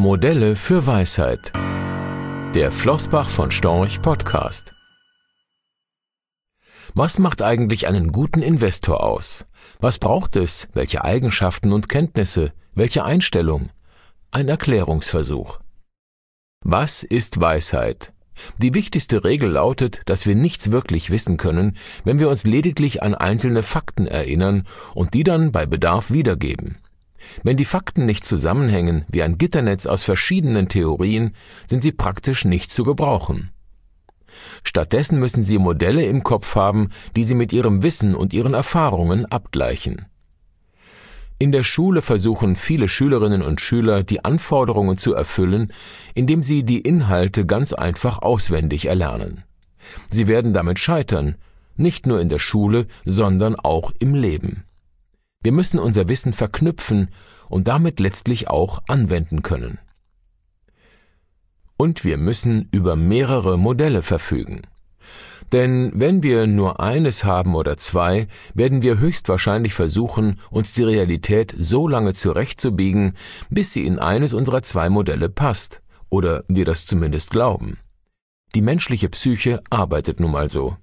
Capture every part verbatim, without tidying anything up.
Modelle für Weisheit. Der Flossbach von Storch Podcast. Was macht eigentlich einen guten Investor aus? Was braucht es? Welche Eigenschaften und Kenntnisse? Welche Einstellung? Ein Erklärungsversuch. Was ist Weisheit? Die wichtigste Regel lautet, dass wir nichts wirklich wissen können, wenn wir uns lediglich an einzelne Fakten erinnern und die dann bei Bedarf wiedergeben. Wenn die Fakten nicht zusammenhängen wie ein Gitternetz aus verschiedenen Theorien, sind sie praktisch nicht zu gebrauchen. Stattdessen müssen Sie Modelle im Kopf haben, die Sie mit Ihrem Wissen und Ihren Erfahrungen abgleichen. In der Schule versuchen viele Schülerinnen und Schüler, die Anforderungen zu erfüllen, indem sie die Inhalte ganz einfach auswendig erlernen. Sie werden damit scheitern, nicht nur in der Schule, sondern auch im Leben. Wir müssen unser Wissen verknüpfen und damit letztlich auch anwenden können. Und wir müssen über mehrere Modelle verfügen. Denn wenn wir nur eines haben oder zwei, werden wir höchstwahrscheinlich versuchen, uns die Realität so lange zurechtzubiegen, bis sie in eines unserer zwei Modelle passt, oder wir das zumindest glauben. Die menschliche Psyche arbeitet nun mal so.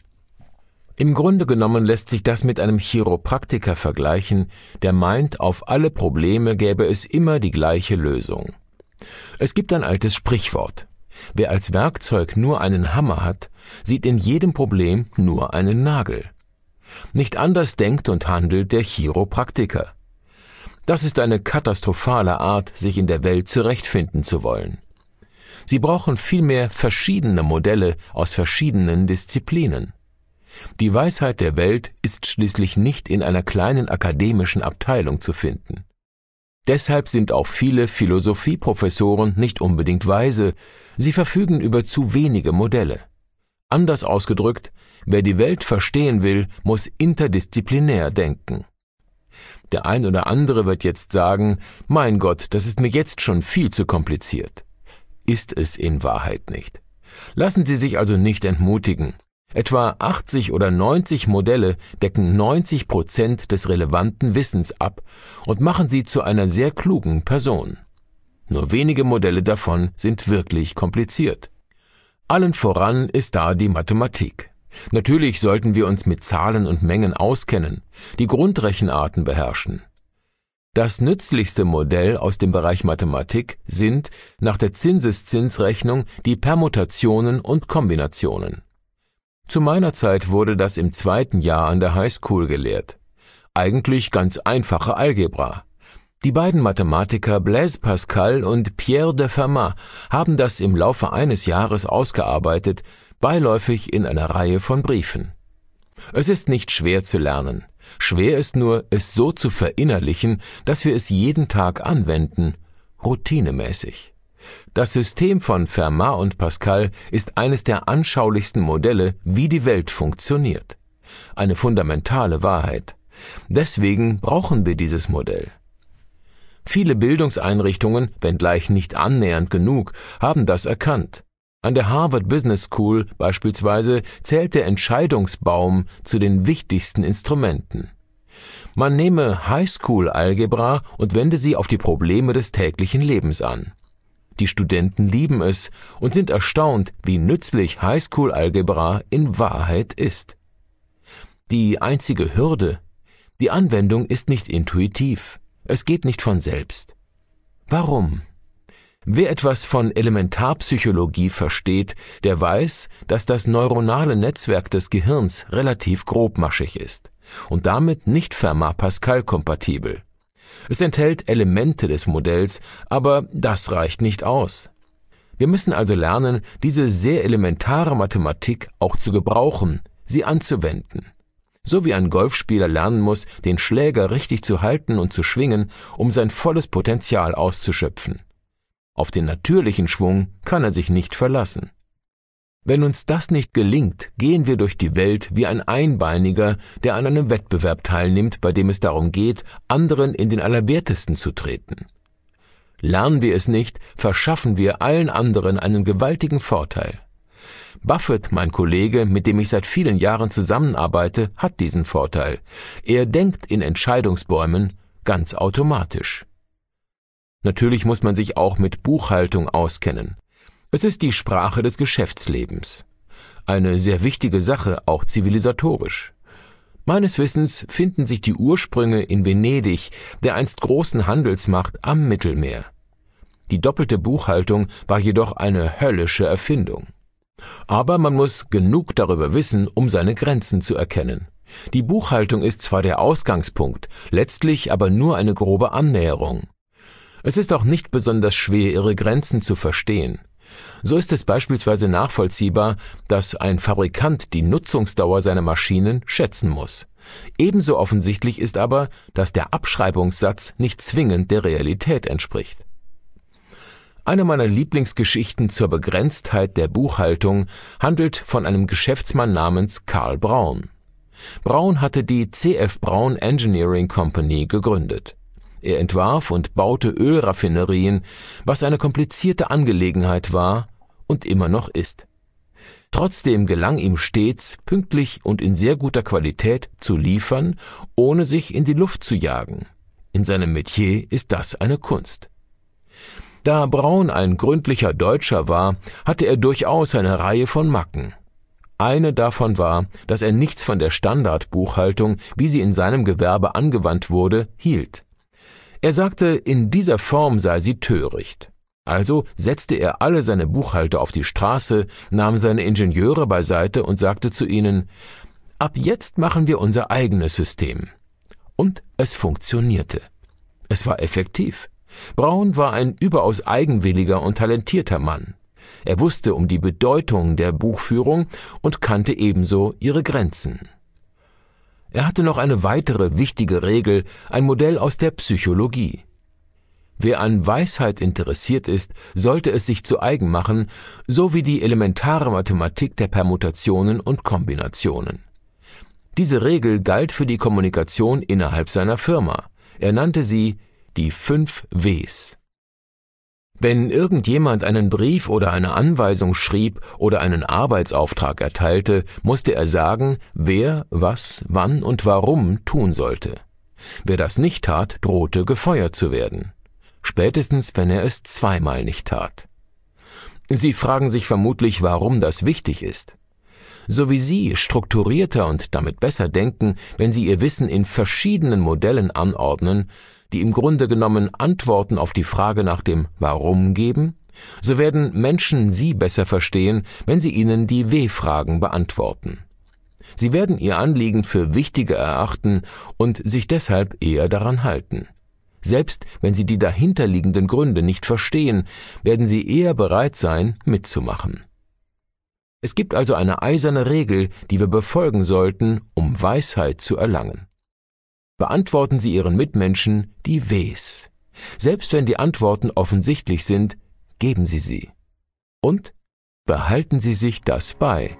Im Grunde genommen lässt sich das mit einem Chiropraktiker vergleichen, der meint, auf alle Probleme gäbe es immer die gleiche Lösung. Es gibt ein altes Sprichwort: Wer als Werkzeug nur einen Hammer hat, sieht in jedem Problem nur einen Nagel. Nicht anders denkt und handelt der Chiropraktiker. Das ist eine katastrophale Art, sich in der Welt zurechtfinden zu wollen. Sie brauchen vielmehr verschiedene Modelle aus verschiedenen Disziplinen. Die Weisheit der Welt ist schließlich nicht in einer kleinen akademischen Abteilung zu finden. Deshalb sind auch viele Philosophieprofessoren nicht unbedingt weise, sie verfügen über zu wenige Modelle. Anders ausgedrückt, wer die Welt verstehen will, muss interdisziplinär denken. Der ein oder andere wird jetzt sagen, mein Gott, das ist mir jetzt schon viel zu kompliziert. Ist es in Wahrheit nicht. Lassen Sie sich also nicht entmutigen. Etwa achtzig oder neunzig Modelle decken neunzig Prozent des relevanten Wissens ab und machen Sie zu einer sehr klugen Person. Nur wenige Modelle davon sind wirklich kompliziert. Allen voran ist da die Mathematik. Natürlich sollten wir uns mit Zahlen und Mengen auskennen, die Grundrechenarten beherrschen. Das nützlichste Modell aus dem Bereich Mathematik sind nach der Zinseszinsrechnung die Permutationen und Kombinationen. Zu meiner Zeit wurde das im zweiten Jahr an der Highschool gelehrt. Eigentlich ganz einfache Algebra. Die beiden Mathematiker Blaise Pascal und Pierre de Fermat haben das im Laufe eines Jahres ausgearbeitet, beiläufig in einer Reihe von Briefen. Es ist nicht schwer zu lernen. Schwer ist nur, es so zu verinnerlichen, dass wir es jeden Tag anwenden, routinemäßig. Das System von Fermat und Pascal ist eines der anschaulichsten Modelle, wie die Welt funktioniert. Eine fundamentale Wahrheit. Deswegen brauchen wir dieses Modell. Viele Bildungseinrichtungen, wenngleich nicht annähernd genug, haben das erkannt. An der Harvard Business School beispielsweise zählt der Entscheidungsbaum zu den wichtigsten Instrumenten. Man nehme Highschool-Algebra und wende sie auf die Probleme des täglichen Lebens an. Die Studenten lieben es und sind erstaunt, wie nützlich Highschool-Algebra in Wahrheit ist. Die einzige Hürde: die Anwendung ist nicht intuitiv. Es geht nicht von selbst. Warum? Wer etwas von Elementarpsychologie versteht, der weiß, dass das neuronale Netzwerk des Gehirns relativ grobmaschig ist und damit nicht Fermat-Pascal-kompatibel. Es enthält Elemente des Modells, aber das reicht nicht aus. Wir müssen also lernen, diese sehr elementare Mathematik auch zu gebrauchen, sie anzuwenden. So wie ein Golfspieler lernen muss, den Schläger richtig zu halten und zu schwingen, um sein volles Potenzial auszuschöpfen. Auf den natürlichen Schwung kann er sich nicht verlassen. Wenn uns das nicht gelingt, gehen wir durch die Welt wie ein Einbeiniger, der an einem Wettbewerb teilnimmt, bei dem es darum geht, anderen in den Allerwertesten zu treten. Lernen wir es nicht, verschaffen wir allen anderen einen gewaltigen Vorteil. Buffett, mein Kollege, mit dem ich seit vielen Jahren zusammenarbeite, hat diesen Vorteil. Er denkt in Entscheidungsbäumen ganz automatisch. Natürlich muss man sich auch mit Buchhaltung auskennen. Es ist die Sprache des Geschäftslebens. Eine sehr wichtige Sache, auch zivilisatorisch. Meines Wissens finden sich die Ursprünge in Venedig, der einst großen Handelsmacht am Mittelmeer. Die doppelte Buchhaltung war jedoch eine höllische Erfindung. Aber man muss genug darüber wissen, um seine Grenzen zu erkennen. Die Buchhaltung ist zwar der Ausgangspunkt, letztlich aber nur eine grobe Annäherung. Es ist auch nicht besonders schwer, ihre Grenzen zu verstehen. So ist es beispielsweise nachvollziehbar, dass ein Fabrikant die Nutzungsdauer seiner Maschinen schätzen muss. Ebenso offensichtlich ist aber, dass der Abschreibungssatz nicht zwingend der Realität entspricht. Eine meiner Lieblingsgeschichten zur Begrenztheit der Buchhaltung handelt von einem Geschäftsmann namens Karl Braun. Braun hatte die C F Braun Engineering Company gegründet. Er entwarf und baute Ölraffinerien, was eine komplizierte Angelegenheit war und immer noch ist. Trotzdem gelang ihm stets, pünktlich und in sehr guter Qualität zu liefern, ohne sich in die Luft zu jagen. In seinem Metier ist das eine Kunst. Da Braun ein gründlicher Deutscher war, hatte er durchaus eine Reihe von Macken. Eine davon war, dass er nichts von der Standardbuchhaltung, wie sie in seinem Gewerbe angewandt wurde, hielt. Er sagte, in dieser Form sei sie töricht. Also setzte er alle seine Buchhalter auf die Straße, nahm seine Ingenieure beiseite und sagte zu ihnen: Ab jetzt machen wir unser eigenes System. Und es funktionierte. Es war effektiv. Braun war ein überaus eigenwilliger und talentierter Mann. Er wusste um die Bedeutung der Buchführung und kannte ebenso ihre Grenzen. Er hatte noch eine weitere wichtige Regel, ein Modell aus der Psychologie. Wer an Weisheit interessiert ist, sollte es sich zu eigen machen, so wie die elementare Mathematik der Permutationen und Kombinationen. Diese Regel galt für die Kommunikation innerhalb seiner Firma. Er nannte sie die fünf Ws. Wenn irgendjemand einen Brief oder eine Anweisung schrieb oder einen Arbeitsauftrag erteilte, musste er sagen, wer, was, wann und warum tun sollte. Wer das nicht tat, drohte gefeuert zu werden. Spätestens, wenn er es zweimal nicht tat. Sie fragen sich vermutlich, warum das wichtig ist. So wie Sie strukturierter und damit besser denken, wenn Sie Ihr Wissen in verschiedenen Modellen anordnen, die im Grunde genommen Antworten auf die Frage nach dem Warum geben, so werden Menschen Sie besser verstehen, wenn Sie ihnen die W-Fragen beantworten. Sie werden Ihr Anliegen für wichtiger erachten und sich deshalb eher daran halten. Selbst wenn Sie die dahinterliegenden Gründe nicht verstehen, werden Sie eher bereit sein, mitzumachen. Es gibt also eine eiserne Regel, die wir befolgen sollten, um Weisheit zu erlangen. Beantworten Sie Ihren Mitmenschen die Ws. Selbst wenn die Antworten offensichtlich sind, geben Sie sie. Und behalten Sie sich das bei.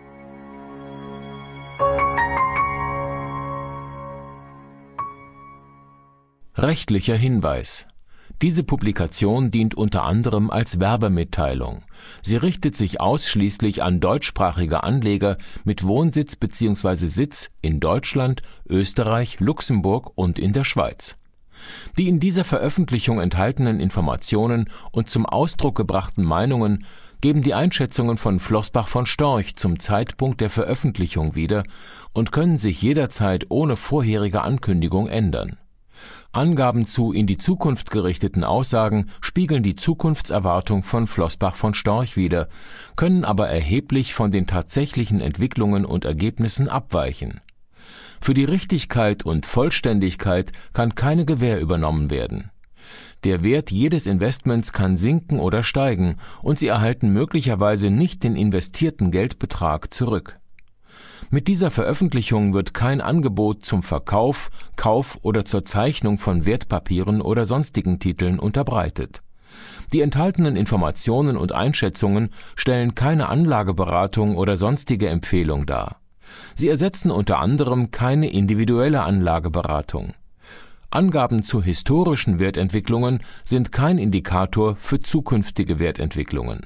Rechtlicher Hinweis. Diese Publikation dient unter anderem als Werbemitteilung. Sie richtet sich ausschließlich an deutschsprachige Anleger mit Wohnsitz bzw. Sitz in Deutschland, Österreich, Luxemburg und in der Schweiz. Die in dieser Veröffentlichung enthaltenen Informationen und zum Ausdruck gebrachten Meinungen geben die Einschätzungen von Floßbach von Storch zum Zeitpunkt der Veröffentlichung wieder und können sich jederzeit ohne vorherige Ankündigung ändern. Angaben zu in die Zukunft gerichteten Aussagen spiegeln die Zukunftserwartung von Floßbach von Storch wider, können aber erheblich von den tatsächlichen Entwicklungen und Ergebnissen abweichen. Für die Richtigkeit und Vollständigkeit kann keine Gewähr übernommen werden. Der Wert jedes Investments kann sinken oder steigen und Sie erhalten möglicherweise nicht den investierten Geldbetrag zurück. Mit dieser Veröffentlichung wird kein Angebot zum Verkauf, Kauf oder zur Zeichnung von Wertpapieren oder sonstigen Titeln unterbreitet. Die enthaltenen Informationen und Einschätzungen stellen keine Anlageberatung oder sonstige Empfehlung dar. Sie ersetzen unter anderem keine individuelle Anlageberatung. Angaben zu historischen Wertentwicklungen sind kein Indikator für zukünftige Wertentwicklungen.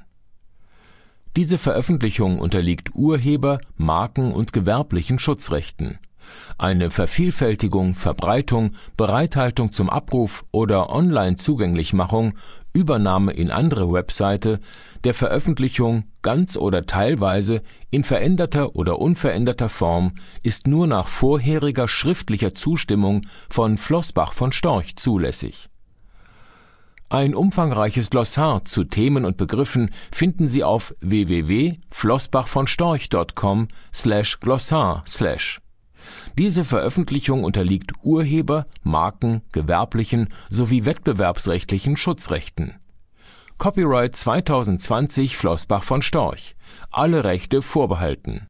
Diese Veröffentlichung unterliegt Urheber-, Marken- und gewerblichen Schutzrechten. Eine Vervielfältigung, Verbreitung, Bereithaltung zum Abruf oder Online-Zugänglichmachung, Übernahme in andere Webseite, der Veröffentlichung ganz oder teilweise in veränderter oder unveränderter Form ist nur nach vorheriger schriftlicher Zustimmung von Floßbach von Storch zulässig. Ein umfangreiches Glossar zu Themen und Begriffen finden Sie auf w w w punkt floßbach von storch punkt com slash glossar slash. Diese Veröffentlichung unterliegt Urheber-, Marken-, gewerblichen sowie wettbewerbsrechtlichen Schutzrechten. Copyright zwanzig zwanzig Floßbach von Storch. Alle Rechte vorbehalten.